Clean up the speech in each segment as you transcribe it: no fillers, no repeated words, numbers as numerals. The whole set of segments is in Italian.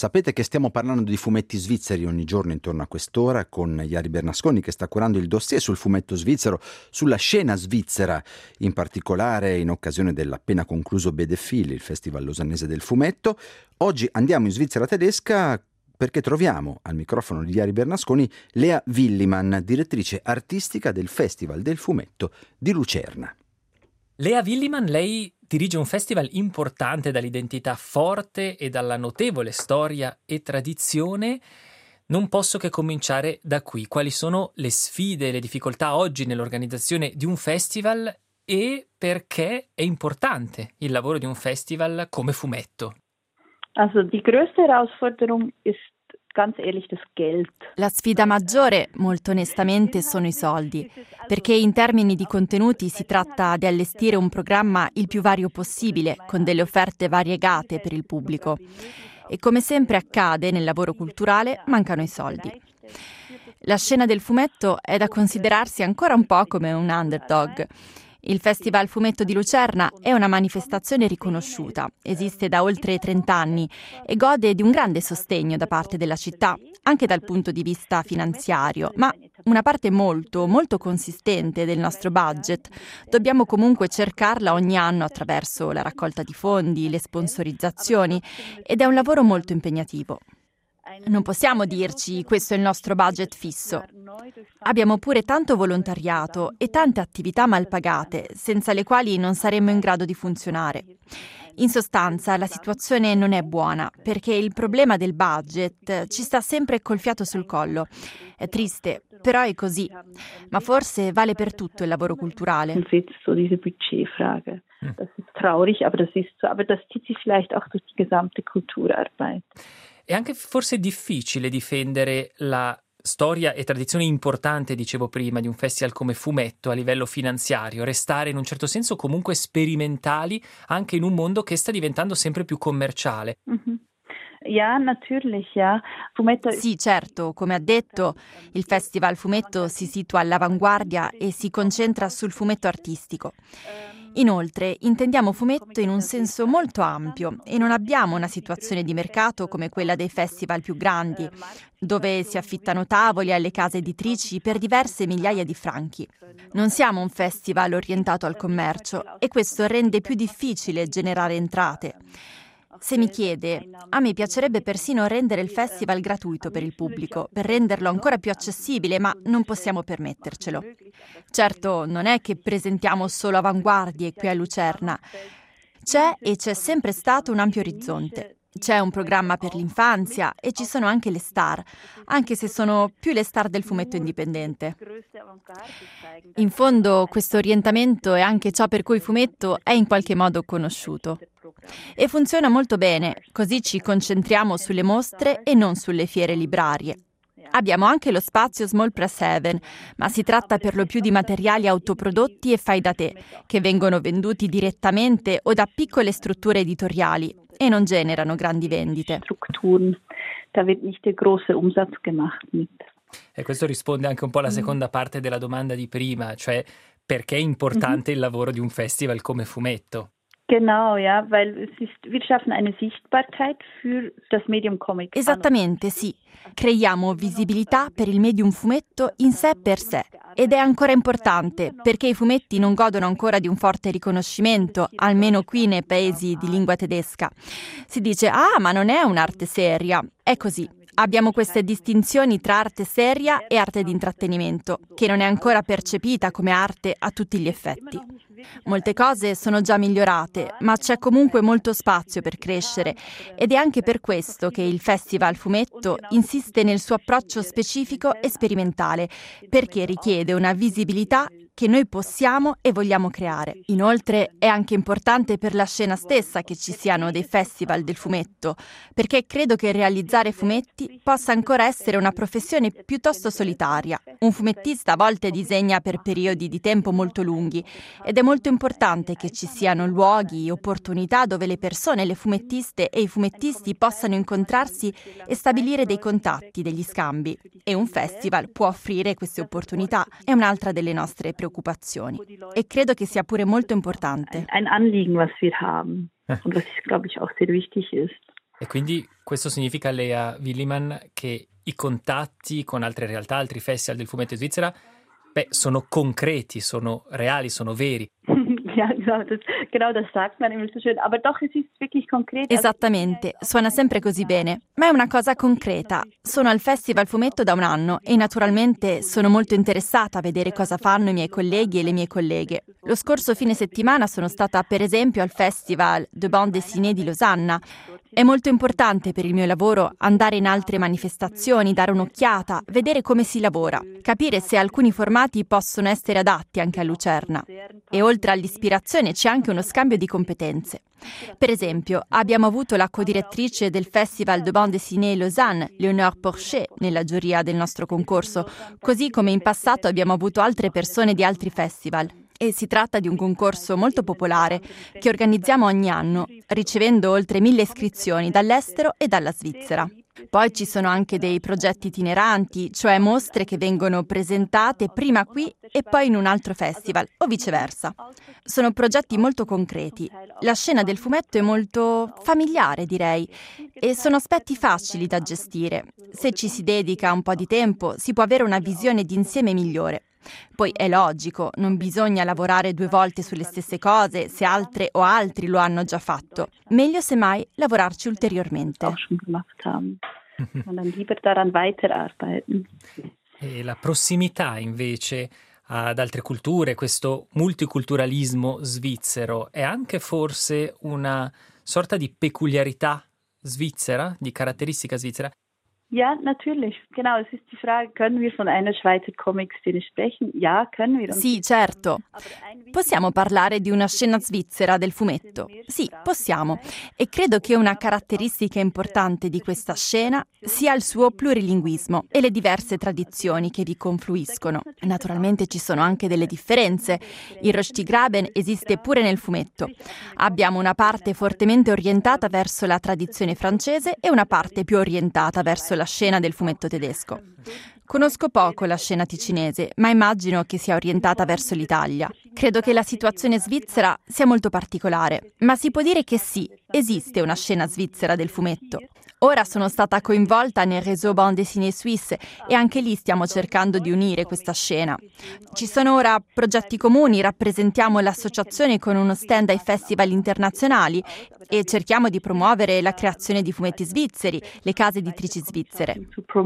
Sapete che stiamo parlando di fumetti svizzeri ogni giorno intorno a quest'ora con Jari Bernasconi, che sta curando il dossier sul fumetto svizzero, sulla scena svizzera, in particolare in occasione dell'appena concluso Bedefil, il festival lausanese del fumetto. Oggi andiamo in Svizzera tedesca perché troviamo al microfono di Jari Bernasconi Lea Willimann, direttrice artistica del Festival del Fumetto di Lucerna. Lea Willimann, lei dirige un festival importante dall'identità forte e dalla notevole storia e tradizione. Non posso che cominciare da qui. Quali sono le sfide e le difficoltà oggi nell'organizzazione di un festival e perché è importante il lavoro di un festival come fumetto? Also die größte Herausforderung ist ganz ehrlich das Geld. La sfida maggiore, molto onestamente, sono i soldi, perché in termini di contenuti si tratta di allestire un programma il più vario possibile, con delle offerte variegate per il pubblico. E come sempre accade nel lavoro culturale, mancano i soldi. La scena del fumetto è da considerarsi ancora un po' come un underdog. Il Festival Fumetto di Lucerna è una manifestazione riconosciuta, esiste da oltre 30 anni e gode di un grande sostegno da parte della città, anche dal punto di vista finanziario, ma una parte molto, molto consistente del nostro budget dobbiamo comunque cercarla ogni anno attraverso la raccolta di fondi, le sponsorizzazioni ed è un lavoro molto impegnativo. Non possiamo dirci questo è il nostro budget fisso. Abbiamo pure tanto volontariato e tante attività mal pagate, senza le quali non saremmo in grado di funzionare. In sostanza, la situazione non è buona, perché il problema del budget ci sta sempre col fiato sul collo. È triste, però è così. Ma forse vale per tutto il lavoro culturale. So diese Budgetfrage. Das ist traurig, aber das zieht sich vielleicht auch durch die gesamte Kulturarbeit. È anche forse difficile difendere la storia e tradizione importante, dicevo prima, di un festival come fumetto a livello finanziario, restare in un certo senso comunque sperimentali anche in un mondo che sta diventando sempre più commerciale. Ja, natürlich, ja. Fumetto... Sì, certo, come ha detto, il Festival Fumetto si situa all'avanguardia e si concentra sul fumetto artistico. Inoltre, intendiamo fumetto in un senso molto ampio e non abbiamo una situazione di mercato come quella dei festival più grandi, dove si affittano tavoli alle case editrici per diverse migliaia di franchi. Non siamo un festival orientato al commercio e questo rende più difficile generare entrate. Se mi chiede, a me piacerebbe persino rendere il festival gratuito per il pubblico, per renderlo ancora più accessibile, ma non possiamo permettercelo. Certo, non è che presentiamo solo avanguardie qui a Lucerna. C'è e c'è sempre stato un ampio orizzonte. C'è un programma per l'infanzia e ci sono anche le star, anche se sono più le star del fumetto indipendente. In fondo, questo orientamento è anche ciò per cui il fumetto è in qualche modo conosciuto. E funziona molto bene, così ci concentriamo sulle mostre e non sulle fiere librarie. Abbiamo anche lo spazio Small Press Haven, ma si tratta per lo più di materiali autoprodotti e fai da te, che vengono venduti direttamente o da piccole strutture editoriali e non generano grandi vendite. Da wird nicht der große Umsatz gemacht mit. E questo risponde anche un po' alla seconda parte della domanda di prima, cioè perché è importante il lavoro di un festival come fumetto? Genau, ja, weil wir schaffen eine Sichtbarkeit für das Medium Comic. Esattamente, sì. Creiamo visibilità per il medium fumetto in sé per sé. Ed è ancora importante, perché i fumetti non godono ancora di un forte riconoscimento, almeno qui nei paesi di lingua tedesca. Si dice, ma non è un'arte seria. È così. Abbiamo queste distinzioni tra arte seria e arte di intrattenimento, che non è ancora percepita come arte a tutti gli effetti. Molte cose sono già migliorate, ma c'è comunque molto spazio per crescere ed è anche per questo che il Festival Fumetto insiste nel suo approccio specifico e sperimentale, perché richiede una visibilità che noi possiamo e vogliamo creare. Inoltre è anche importante per la scena stessa che ci siano dei festival del fumetto, perché credo che realizzare fumetti possa ancora essere una professione piuttosto solitaria. Un fumettista a volte disegna per periodi di tempo molto lunghi ed è molto importante che ci siano luoghi, opportunità dove le persone, le fumettiste e i fumettisti possano incontrarsi e stabilire dei contatti, degli scambi. E un festival può offrire queste opportunità. È un'altra delle nostre preoccupazioni e credo che sia pure molto importante. Ein Anliegen, was wir haben und was, glaube ich, auch sehr wichtig ist. E quindi questo significa, Lea Willimann, che i contatti con altre realtà, altri festival del fumetto in Svizzera, sono concreti, sono reali, sono veri. Ja, genau das sagt man immer so schön. Aber doch, es ist wirklich konkret. Esattamente, suona sempre così bene, ma è una cosa concreta. Sono al Festival Fumetto da un anno e naturalmente sono molto interessata a vedere cosa fanno i miei colleghi e le mie colleghe. Lo scorso fine settimana sono stata per esempio al Festival de Bande Dessinée di Losanna. È molto importante per il mio lavoro andare in altre manifestazioni, dare un'occhiata, vedere come si lavora, capire se alcuni formati possono essere adatti anche a Lucerna. E oltre all'ispirazione c'è anche uno scambio di competenze. Per esempio, abbiamo avuto la codirettrice del Festival de Bande Dessinée Lausanne, Léonore Porcher, nella giuria del nostro concorso, così come in passato abbiamo avuto altre persone di altri festival. E si tratta di un concorso molto popolare che organizziamo ogni anno, ricevendo oltre 1000 iscrizioni dall'estero e dalla Svizzera. Poi ci sono anche dei progetti itineranti, cioè mostre che vengono presentate prima qui e poi in un altro festival, o viceversa. Sono progetti molto concreti. La scena del fumetto è molto familiare, direi, e sono aspetti facili da gestire. Se ci si dedica un po' di tempo, si può avere una visione d'insieme migliore. Poi è logico, non bisogna lavorare 2 volte sulle stesse cose se altre o altri lo hanno già fatto. Meglio semmai lavorarci ulteriormente. E la prossimità invece ad altre culture, questo multiculturalismo svizzero, è anche forse una sorta di peculiarità svizzera, di caratteristica svizzera? Ja, natürlich. Genau, es ist die Frage, können wir von einer Schweizer Comic-Szene sprechen? Ja, können wir. Sì, certo. Possiamo parlare di una scena svizzera del fumetto? Sì, possiamo. E credo che una caratteristica importante di questa scena sia il suo plurilinguismo e le diverse tradizioni che vi confluiscono. Naturalmente ci sono anche delle differenze. Il Röstigraben esiste pure nel fumetto. Abbiamo una parte fortemente orientata verso la tradizione francese e una parte più orientata verso la scena del fumetto tedesco. Conosco poco la scena ticinese, ma immagino che sia orientata verso l'Italia. Credo che la situazione svizzera sia molto particolare, ma si può dire che sì, esiste una scena svizzera del fumetto. Ora sono stata coinvolta nel Réseau Bande Dessinée Suisse e anche lì stiamo cercando di unire questa scena. Ci sono ora progetti comuni, rappresentiamo l'associazione con uno stand ai festival internazionali e cerchiamo di promuovere la creazione di fumetti svizzeri, le case editrici svizzere.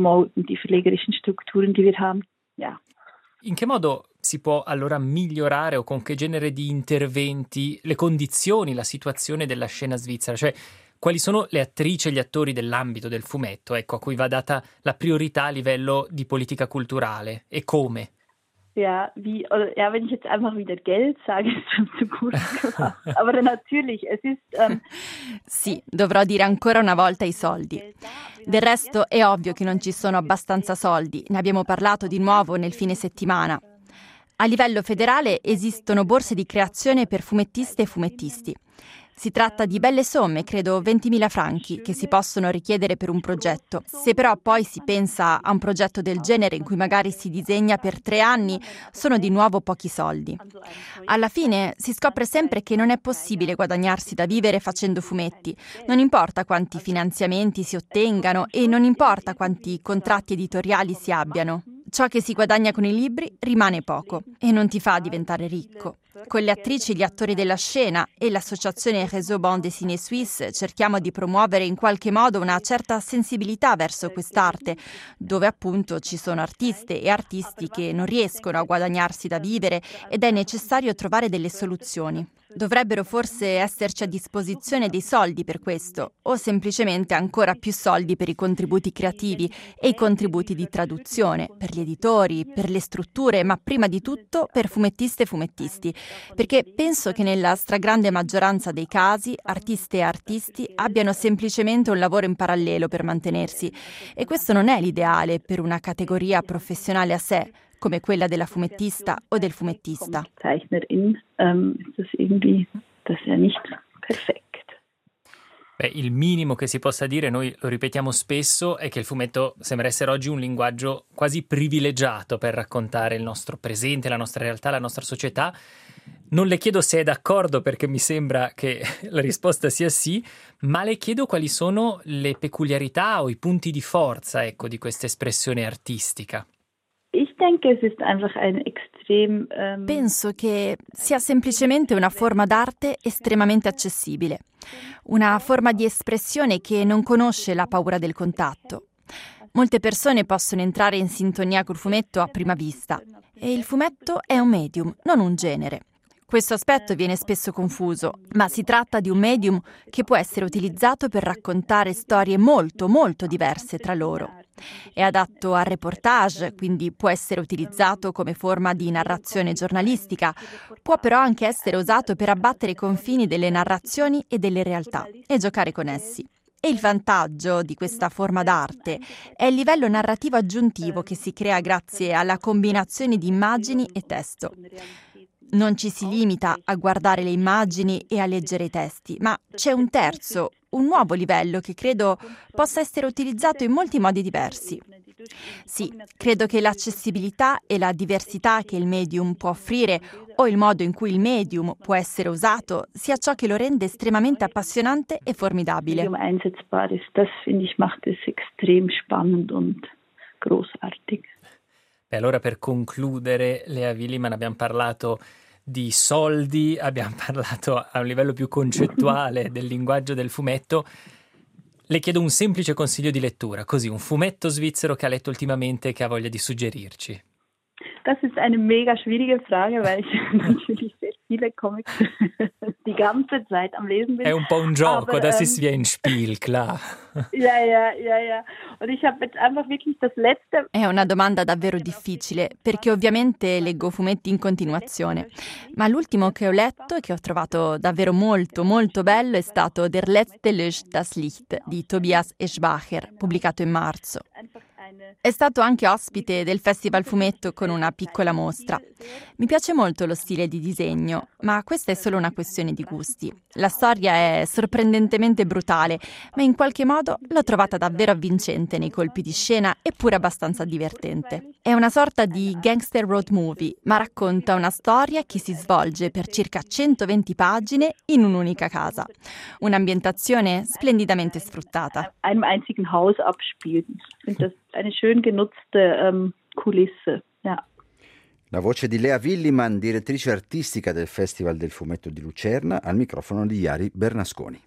In che modo si può allora migliorare o con che genere di interventi le condizioni, la situazione della scena svizzera? Cioè, quali sono le attrici e gli attori dell'ambito del fumetto, a cui va data la priorità a livello di politica culturale e come? Ja, wenn ich jetzt einfach wieder Geld sage, ist schon zu kurz gemacht. Aber natürlich, es ist. Sì, dovrò dire ancora una volta i soldi. Del resto è ovvio che non ci sono abbastanza soldi, ne abbiamo parlato di nuovo nel fine settimana. A livello federale esistono borse di creazione per fumettiste e fumettisti. Si tratta di belle somme, credo 20.000 franchi, che si possono richiedere per un progetto. Se però poi si pensa a un progetto del genere in cui magari si disegna per 3 anni, sono di nuovo pochi soldi. Alla fine si scopre sempre che non è possibile guadagnarsi da vivere facendo fumetti. Non importa quanti finanziamenti si ottengano e non importa quanti contratti editoriali si abbiano. Ciò che si guadagna con i libri rimane poco e non ti fa diventare ricco. Con le attrici e gli attori della scena e l'associazione Réseau Bande Dessinée Suisse cerchiamo di promuovere in qualche modo una certa sensibilità verso quest'arte, dove appunto ci sono artiste e artisti che non riescono a guadagnarsi da vivere ed è necessario trovare delle soluzioni. Dovrebbero forse esserci a disposizione dei soldi per questo, o semplicemente ancora più soldi per i contributi creativi e i contributi di traduzione, per gli editori, per le strutture, ma prima di tutto per fumettiste e fumettisti, perché penso che nella stragrande maggioranza dei casi artiste e artisti abbiano semplicemente un lavoro in parallelo per mantenersi, e questo non è l'ideale per una categoria professionale a sé, come quella della fumettista o del fumettista. Il minimo che si possa dire, noi lo ripetiamo spesso, è che il fumetto sembra essere oggi un linguaggio quasi privilegiato per raccontare il nostro presente, la nostra realtà, la nostra società. Non le chiedo se è d'accordo, perché mi sembra che la risposta sia sì, ma le chiedo quali sono le peculiarità o i punti di forza, ecco, di questa espressione artistica. Penso che sia semplicemente una forma d'arte estremamente accessibile, una forma di espressione che non conosce la paura del contatto. Molte persone possono entrare in sintonia col fumetto a prima vista, e il fumetto è un medium, non un genere. Questo aspetto viene spesso confuso, ma si tratta di un medium che può essere utilizzato per raccontare storie molto, molto diverse tra loro. È adatto al reportage, quindi può essere utilizzato come forma di narrazione giornalistica, può però anche essere usato per abbattere i confini delle narrazioni e delle realtà e giocare con essi. E il vantaggio di questa forma d'arte è il livello narrativo aggiuntivo che si crea grazie alla combinazione di immagini e testo. Non ci si limita a guardare le immagini e a leggere i testi, ma c'è un terzo, un nuovo livello che credo possa essere utilizzato in molti modi diversi. Sì, credo che l'accessibilità e la diversità che il medium può offrire o il modo in cui il medium può essere usato sia ciò che lo rende estremamente appassionante e formidabile. Das finde ich macht es extrem spannend und großartig. E allora, per concludere, Lea Willimann, abbiamo parlato di soldi, abbiamo parlato a un livello più concettuale del linguaggio del fumetto. Le chiedo un semplice consiglio di lettura, così, un fumetto svizzero che ha letto ultimamente e che ha voglia di suggerirci. Das ist eine mega schwierige Frage, weil ich natürlich sehr viele Comics die ganze Zeit am Lesen bin. È un po' un gioco, das ist wie ein Spiel, klar. Ja. Und ich habe jetzt einfach wirklich das letzte... È una domanda davvero difficile, perché ovviamente leggo fumetti in continuazione, ma l'ultimo che ho letto e che ho trovato davvero molto, molto bello è stato Der letzte löscht das Licht di Tobias Eschbacher, pubblicato in marzo. È stato anche ospite del Festival Fumetto con una piccola mostra. Mi piace molto lo stile di disegno, ma questa è solo una questione di gusti. La storia è sorprendentemente brutale, ma in qualche modo l'ho trovata davvero avvincente nei colpi di scena e pure abbastanza divertente. È una sorta di gangster road movie, ma racconta una storia che si svolge per circa 120 pagine in un'unica casa. Un'ambientazione splendidamente sfruttata. Einem einzigen Haus abspielt. Ich finde das eine schön genutzte Kulisse. Ja. La voce di Lea Willimann, direttrice artistica del Festival del Fumetto di Lucerna, al microfono di Jari Bernasconi.